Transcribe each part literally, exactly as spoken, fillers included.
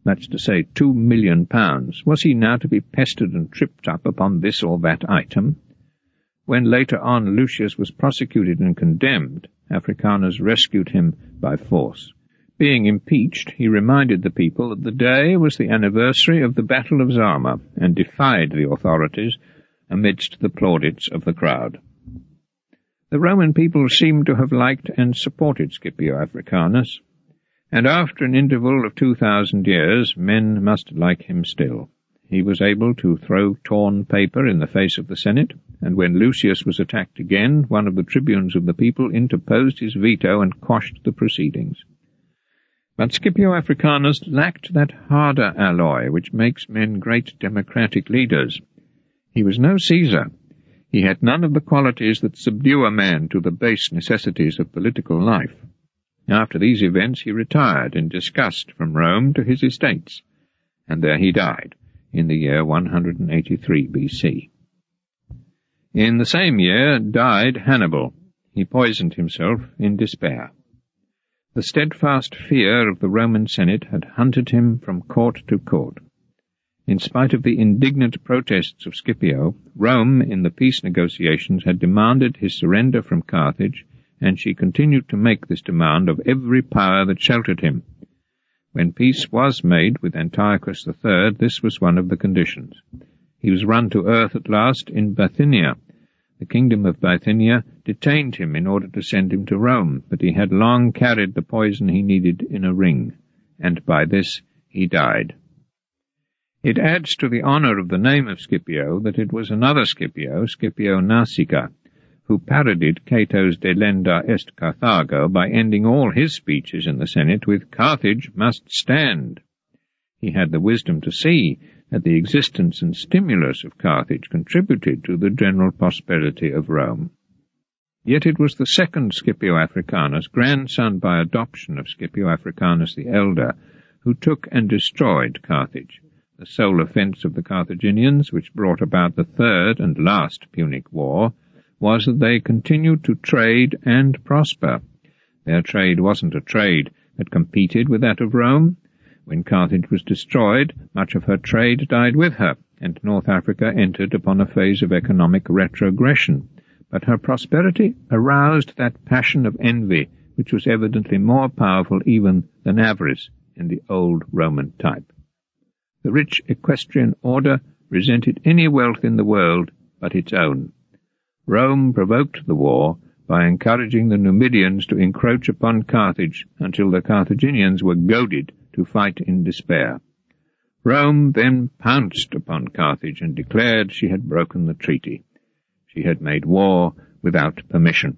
that's to say two million pounds, was he now to be pestered and tripped up upon this or that item? When later on Lucius was prosecuted and condemned, Africanus rescued him by force. Being impeached, he reminded the people that the day was the anniversary of the Battle of Zama, and defied the authorities amidst the plaudits of the crowd. The Roman people seem to have liked and supported Scipio Africanus, and after an interval of two thousand years, men must like him still. He was able to throw torn paper in the face of the Senate, and when Lucius was attacked again, one of the tribunes of the people interposed his veto and quashed the proceedings. But Scipio Africanus lacked that harder alloy which makes men great democratic leaders. He was no Caesar. He had none of the qualities that subdue a man to the base necessities of political life. After these events he retired in disgust from Rome to his estates, and there he died, in the year one hundred eighty-three B C. In the same year died Hannibal. He poisoned himself in despair. The steadfast fear of the Roman Senate had hunted him from court to court. In spite of the indignant protests of Scipio, Rome, in the peace negotiations, had demanded his surrender from Carthage, and she continued to make this demand of every power that sheltered him. When peace was made with Antiochus the Third, this was one of the conditions. He was run to earth at last in Bithynia. The kingdom of Bithynia detained him in order to send him to Rome, but he had long carried the poison he needed in a ring, and by this he died. It adds to the honour of the name of Scipio that it was another Scipio, Scipio Nasica, who parodied Cato's Delenda est Carthago by ending all his speeches in the Senate with "Carthage must stand." He had the wisdom to see that the existence and stimulus of Carthage contributed to the general prosperity of Rome. Yet it was the second Scipio Africanus, grandson by adoption of Scipio Africanus the elder, who took and destroyed Carthage. The sole offence of the Carthaginians, which brought about the third and last Punic War, was that they continued to trade and prosper. Their trade wasn't a trade that competed with that of Rome. When Carthage was destroyed, much of her trade died with her, and North Africa entered upon a phase of economic retrogression. But her prosperity aroused that passion of envy which was evidently more powerful even than avarice in the old Roman type. The rich equestrian order resented any wealth in the world but its own. Rome provoked the war by encouraging the Numidians to encroach upon Carthage until the Carthaginians were goaded to fight in despair. Rome then pounced upon Carthage and declared she had broken the treaty. She had made war without permission.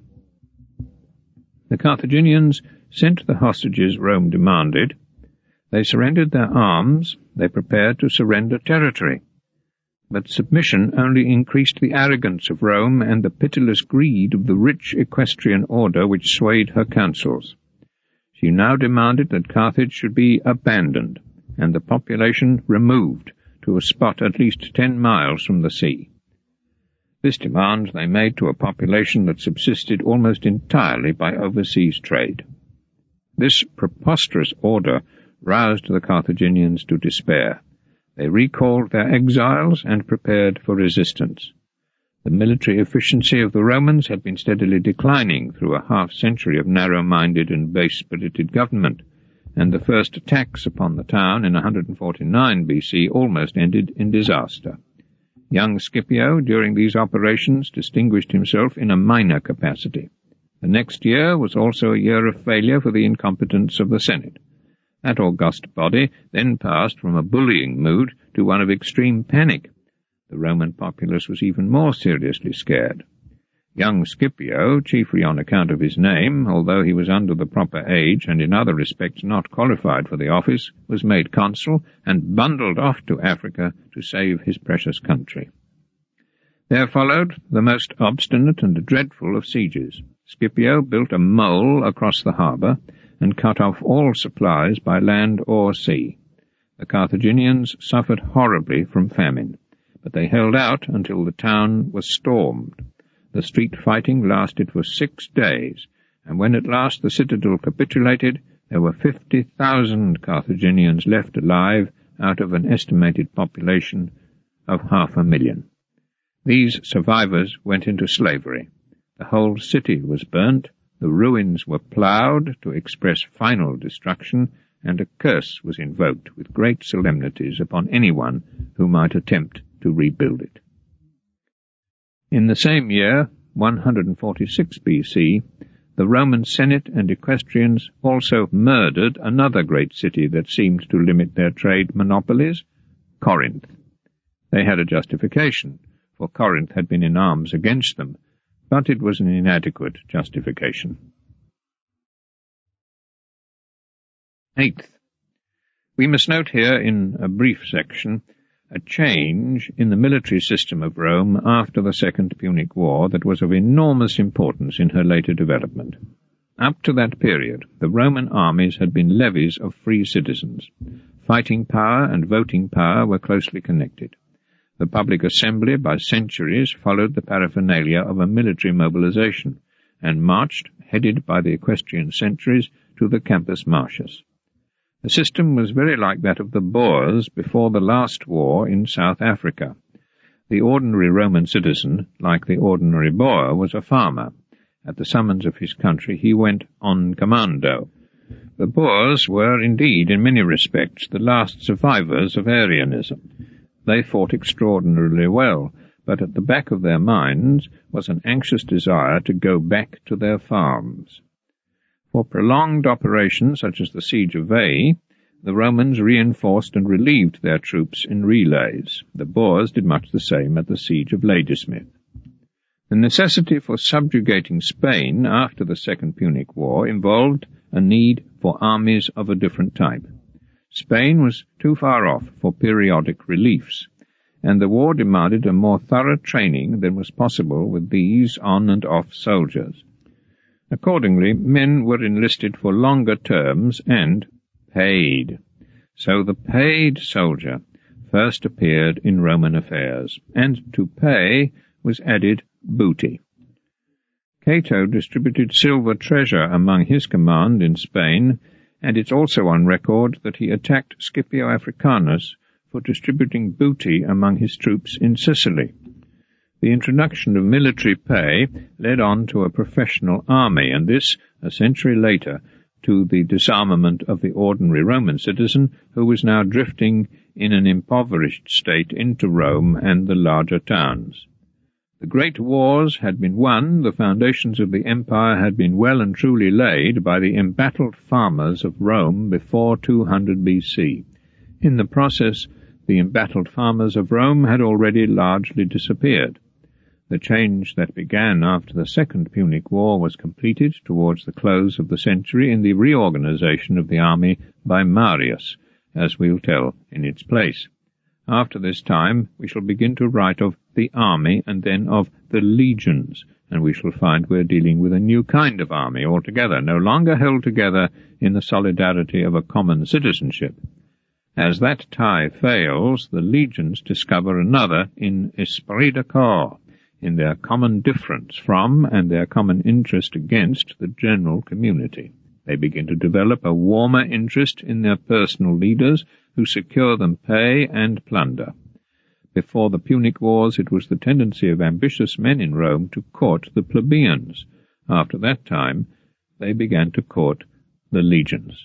The Carthaginians sent the hostages Rome demanded. They surrendered their arms. They prepared to surrender territory. But submission only increased the arrogance of Rome and the pitiless greed of the rich equestrian order which swayed her councils. She now demanded that Carthage should be abandoned, and the population removed to a spot at least ten miles from the sea. This demand they made to a population that subsisted almost entirely by overseas trade. This preposterous order roused the Carthaginians to despair. They recalled their exiles and prepared for resistance. The military efficiency of the Romans had been steadily declining through a half-century of narrow-minded and base-spirited government, and the first attacks upon the town in one hundred forty-nine B C almost ended in disaster. Young Scipio, during these operations, distinguished himself in a minor capacity. The next year was also a year of failure for the incompetence of the Senate. That august body then passed from a bullying mood to one of extreme panic. The Roman populace was even more seriously scared. Young Scipio, chiefly on account of his name, although he was under the proper age and in other respects not qualified for the office, was made consul and bundled off to Africa to save his precious country. There followed the most obstinate and dreadful of sieges. Scipio built a mole across the harbour and cut off all supplies by land or sea. The Carthaginians suffered horribly from famine, but they held out until the town was stormed. The street fighting lasted for six days, and when at last the citadel capitulated, there were fifty thousand Carthaginians left alive out of an estimated population of half a million. These survivors went into slavery. The whole city was burnt, the ruins were ploughed to express final destruction, and a curse was invoked with great solemnities upon anyone who might attempt to rebuild it. In the same year, one hundred forty-six B C, the Roman Senate and equestrians also murdered another great city that seemed to limit their trade monopolies, Corinth. They had a justification, for Corinth had been in arms against them, but it was an inadequate justification. Eighth, we must note here in a brief section a change in the military system of Rome after the Second Punic War that was of enormous importance in her later development. Up to that period, the Roman armies had been levies of free citizens. Fighting power and voting power were closely connected. The public assembly by centuries followed the paraphernalia of a military mobilization, and marched, headed by the equestrian sentries, to the Campus Martius. The system was very like that of the Boers before the last war in South Africa. The ordinary Roman citizen, like the ordinary Boer, was a farmer. At the summons of his country he went on commando. The Boers were indeed, in many respects, the last survivors of Arianism. They fought extraordinarily well, but at the back of their minds was an anxious desire to go back to their farms. For prolonged operations such as the siege of Veii, the Romans reinforced and relieved their troops in relays. The Boers did much the same at the siege of Ladysmith. The necessity for subjugating Spain after the Second Punic War involved a need for armies of a different type. Spain was too far off for periodic reliefs, and the war demanded a more thorough training than was possible with these on and off soldiers. Accordingly, men were enlisted for longer terms and paid. So the paid soldier first appeared in Roman affairs, and to pay was added booty. Cato distributed silver treasure among his command in Spain, and it's also on record that he attacked Scipio Africanus for distributing booty among his troops in Sicily. The introduction of military pay led on to a professional army, and this, a century later, to the disarmament of the ordinary Roman citizen, who was now drifting in an impoverished state into Rome and the larger towns. The great wars had been won, the foundations of the empire had been well and truly laid by the embattled farmers of Rome before two hundred B C. In the process, the embattled farmers of Rome had already largely disappeared. The change that began after the Second Punic War was completed towards the close of the century in the reorganization of the army by Marius, as we'll tell in its place. After this time we shall begin to write of the army and then of the legions, and we shall find we're dealing with a new kind of army altogether, no longer held together in the solidarity of a common citizenship. As that tie fails, the legions discover another in esprit de corps, in their common difference from and their common interest against the general community. They begin to develop a warmer interest in their personal leaders, who secure them pay and plunder. Before the Punic Wars, it was the tendency of ambitious men in Rome to court the plebeians. After that time, they began to court the legions.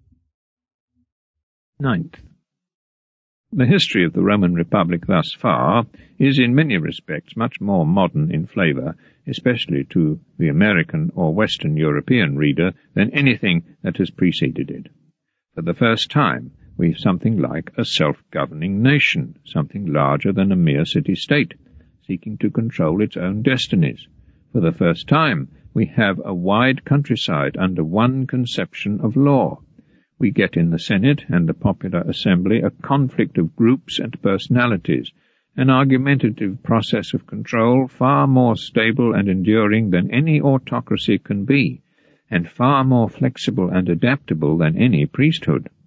Ninth. The history of the Roman Republic thus far is in many respects much more modern in flavour, especially to the American or Western European reader, than anything that has preceded it. For the first time, we have something like a self-governing nation, something larger than a mere city-state, seeking to control its own destinies. For the first time, we have a wide countryside under one conception of law. We get in the Senate and the popular assembly a conflict of groups and personalities, an argumentative process of control far more stable and enduring than any autocracy can be, and far more flexible and adaptable than any priesthood.